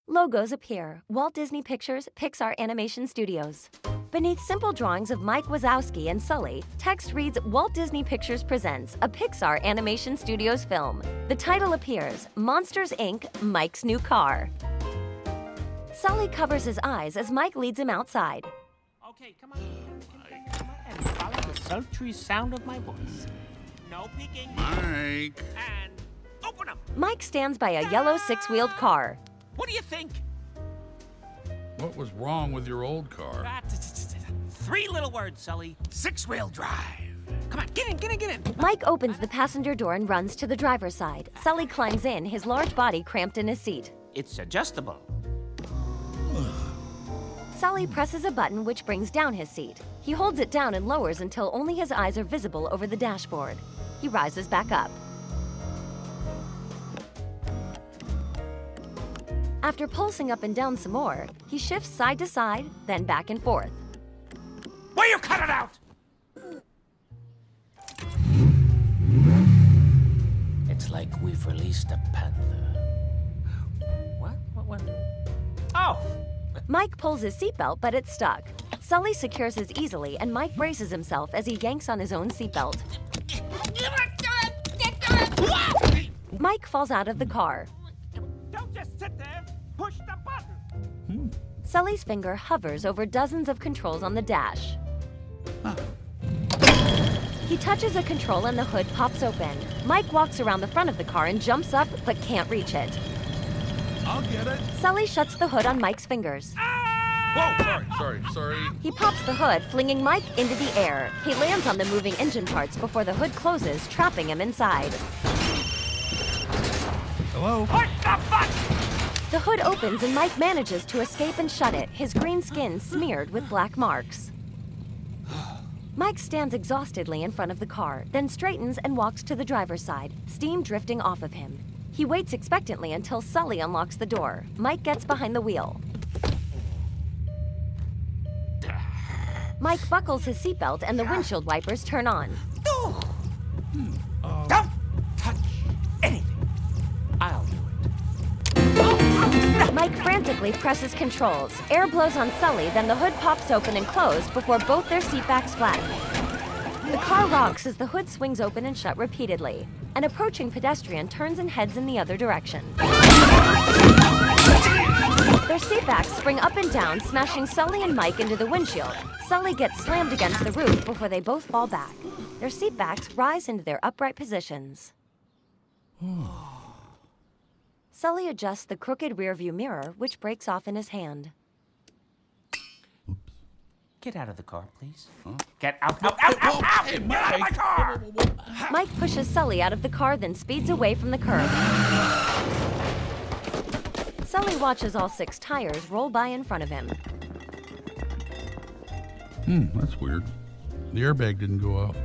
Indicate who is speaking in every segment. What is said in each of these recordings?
Speaker 1: Logos appear. Walt Disney Pictures, Pixar Animation Studios. Beneath simple drawings of Mike Wazowski and Sully, text reads Walt Disney Pictures presents a Pixar Animation Studios film. The title appears, Monsters, Inc., Mike's New Car. Sully covers his eyes as Mike leads him outside.
Speaker 2: Okay, come on. Come on and follow the sultry sound of my voice. No peeking.
Speaker 3: Mike.
Speaker 2: And open them.
Speaker 1: Mike stands by a yellow six-wheeled car.
Speaker 2: What do you think?
Speaker 3: What was wrong with your old car?
Speaker 2: 3 little words, Sully. 6-wheel drive. Come on, get in.
Speaker 1: Mike opens the passenger door and runs to the driver's side. Sully climbs in, his large body cramped in his seat.
Speaker 2: It's adjustable.
Speaker 1: Sully presses a button which brings down his seat. He holds it down and lowers until only his eyes are visible over the dashboard. He rises back up. After pulsing up and down some more, he shifts side to side, then back and forth.
Speaker 2: Will you cut it out? It's like we've released a panther. What? Oh!
Speaker 1: Mike pulls his seatbelt, but it's stuck. Sully secures his easily, and Mike braces himself as he yanks on his own seatbelt. Mike falls out of the car.
Speaker 2: Don't just sit there. Push the button.
Speaker 1: Sully's finger hovers over dozens of controls on the dash. He touches a control and the hood pops open. Mike walks around the front of the car and jumps up, but can't reach it.
Speaker 3: I'll get it.
Speaker 1: Sully shuts the hood on Mike's fingers.
Speaker 3: Whoa, sorry.
Speaker 1: He pops the hood, flinging Mike into the air. He lands on the moving engine parts before the hood closes, trapping him inside.
Speaker 3: Hello?
Speaker 2: Push the button!
Speaker 1: The hood opens and Mike manages to escape and shut it, his green skin smeared with black marks. Mike stands exhaustedly in front of the car, then straightens and walks to the driver's side, steam drifting off of him. He waits expectantly until Sully unlocks the door. Mike gets behind the wheel. Mike buckles his seatbelt and the windshield wipers turn on.
Speaker 2: Don't touch anything. I'll do it.
Speaker 1: Mike frantically presses controls. Air blows on Sully, then the hood pops open and closed before both their seatbacks flatten. The car rocks as the hood swings open and shut repeatedly. An approaching pedestrian turns and heads in the other direction. Their seatbacks spring up and down, smashing Sully and Mike into the windshield. Sully gets slammed against the roof before they both fall back. Their seatbacks rise into their upright positions. Sully adjusts the crooked rearview mirror, which breaks off in his hand.
Speaker 2: Get out of the car, please. Get out!
Speaker 3: Hey,
Speaker 2: Get out of my car!
Speaker 1: Mike pushes Sully out of the car, then speeds away from the curb. Sully watches all 6 tires roll by in front of him.
Speaker 3: That's weird. The airbag didn't go off.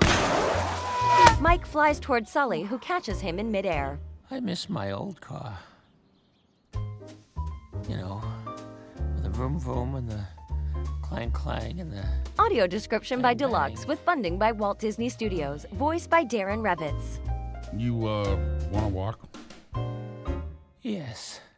Speaker 1: Mike flies toward Sully, who catches him in midair.
Speaker 2: I miss my old car. You know, with the vroom vroom and the clang clang and the...
Speaker 1: Audio description by
Speaker 2: Bang, bang.
Speaker 1: Deluxe, with funding by Walt Disney Studios. Voiced by Darren Revitz.
Speaker 3: You, want to walk?
Speaker 2: Yes.